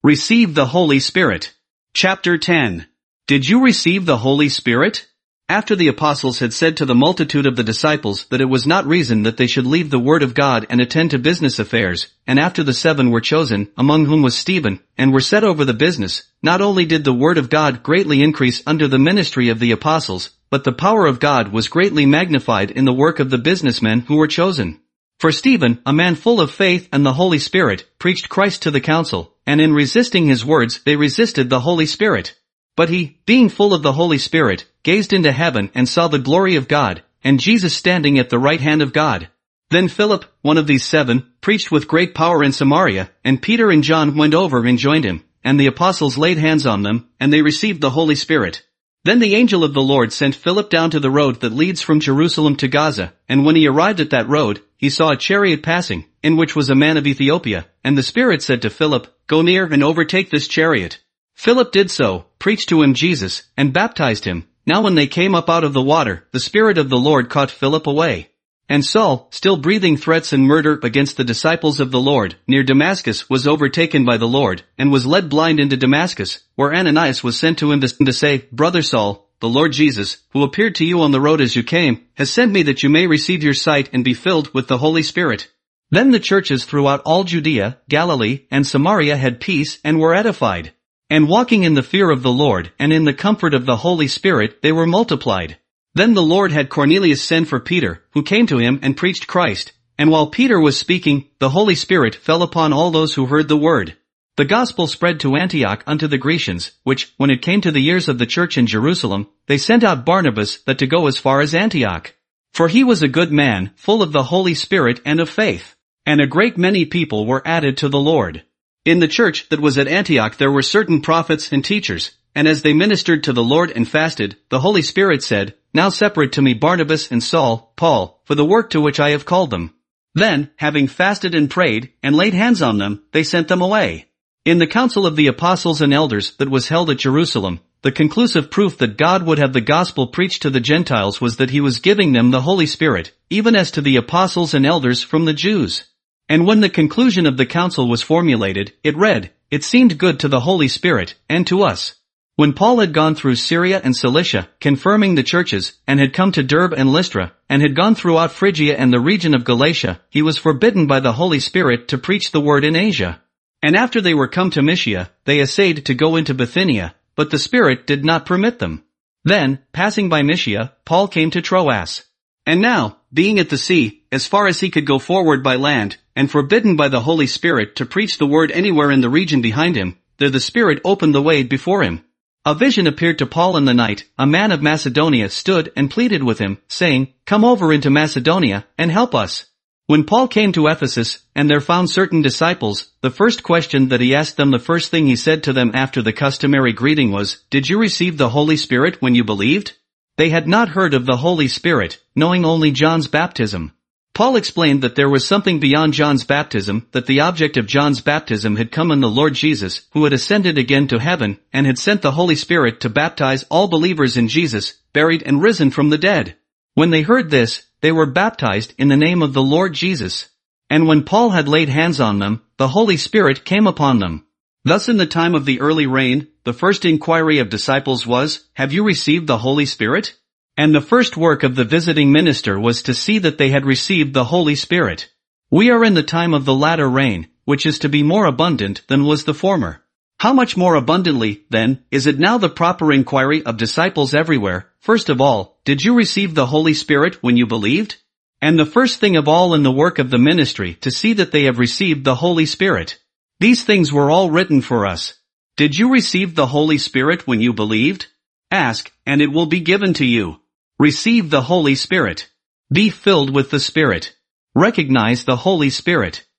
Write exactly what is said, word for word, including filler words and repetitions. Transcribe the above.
Receive the Holy Spirit. Chapter ten. Did you receive the Holy Spirit? After the apostles had said to the multitude of the disciples that it was not reason that they should leave the word of God and attend to business affairs, and after the seven were chosen, among whom was Stephen, and were set over the business, not only did the word of God greatly increase under the ministry of the apostles, but the power of God was greatly magnified in the work of the businessmen who were chosen. For Stephen, a man full of faith and the Holy Spirit, preached Christ to the council, and in resisting his words they resisted the Holy Spirit. But he, being full of the Holy Spirit, gazed into heaven and saw the glory of God, and Jesus standing at the right hand of God. Then Philip, one of these seven, preached with great power in Samaria, and Peter and John went over and joined him, and the apostles laid hands on them, and they received the Holy Spirit. Then the angel of the Lord sent Philip down to the road that leads from Jerusalem to Gaza, and when he arrived at that road, he saw a chariot passing, in which was a man of Ethiopia, and the Spirit said to Philip, "Go near and overtake this chariot." Philip did so, preached to him Jesus, and baptized him. Now when they came up out of the water, the Spirit of the Lord caught Philip away. And Saul, still breathing threats and murder against the disciples of the Lord, near Damascus was overtaken by the Lord, and was led blind into Damascus, where Ananias was sent to him to say, "Brother Saul, the Lord Jesus, who appeared to you on the road as you came, has sent me that you may receive your sight and be filled with the Holy Spirit." Then the churches throughout all Judea, Galilee, and Samaria had peace and were edified. And walking in the fear of the Lord and in the comfort of the Holy Spirit they were multiplied. Then the Lord had Cornelius send for Peter, who came to him and preached Christ. And while Peter was speaking, the Holy Spirit fell upon all those who heard the word. The gospel spread to Antioch unto the Grecians, which, when it came to the ears of the church in Jerusalem, they sent out Barnabas that to go as far as Antioch. For he was a good man, full of the Holy Spirit and of faith. And a great many people were added to the Lord. In the church that was at Antioch there were certain prophets and teachers, and as they ministered to the Lord and fasted, the Holy Spirit said, "Now separate to me Barnabas and Saul, Paul, for the work to which I have called them." Then, having fasted and prayed, and laid hands on them, they sent them away. In the council of the apostles and elders that was held at Jerusalem, the conclusive proof that God would have the gospel preached to the Gentiles was that he was giving them the Holy Spirit, even as to the apostles and elders from the Jews. And when the conclusion of the council was formulated, it read, "It seemed good to the Holy Spirit, and to us." When Paul had gone through Syria and Cilicia, confirming the churches, and had come to Derbe and Lystra, and had gone throughout Phrygia and the region of Galatia, he was forbidden by the Holy Spirit to preach the word in Asia. And after they were come to Mysia, they essayed to go into Bithynia, but the Spirit did not permit them. Then, passing by Mysia, Paul came to Troas. And now, being at the sea, as far as he could go forward by land, and forbidden by the Holy Spirit to preach the word anywhere in the region behind him, there the Spirit opened the way before him. A vision appeared to Paul in the night. A man of Macedonia stood and pleaded with him, saying, "Come over into Macedonia, and help us." When Paul came to Ephesus, and there found certain disciples, the first question that he asked them, the first thing he said to them after the customary greeting was, "Did you receive the Holy Spirit when you believed?" They had not heard of the Holy Spirit, knowing only John's baptism. Paul explained that there was something beyond John's baptism, that the object of John's baptism had come in the Lord Jesus, who had ascended again to heaven, and had sent the Holy Spirit to baptize all believers in Jesus, buried and risen from the dead. When they heard this, they were baptized in the name of the Lord Jesus. And when Paul had laid hands on them, the Holy Spirit came upon them. Thus in the time of the early rain, the first inquiry of disciples was, "Have you received the Holy Spirit?" And the first work of the visiting minister was to see that they had received the Holy Spirit. We are in the time of the latter rain, which is to be more abundant than was the former. How much more abundantly, then, is it now the proper inquiry of disciples everywhere? First of all, did you receive the Holy Spirit when you believed? And the first thing of all in the work of the ministry to see that they have received the Holy Spirit. These things were all written for us. Did you receive the Holy Spirit when you believed? Ask, and it will be given to you. Receive the Holy Spirit. Be filled with the Spirit. Recognize the Holy Spirit.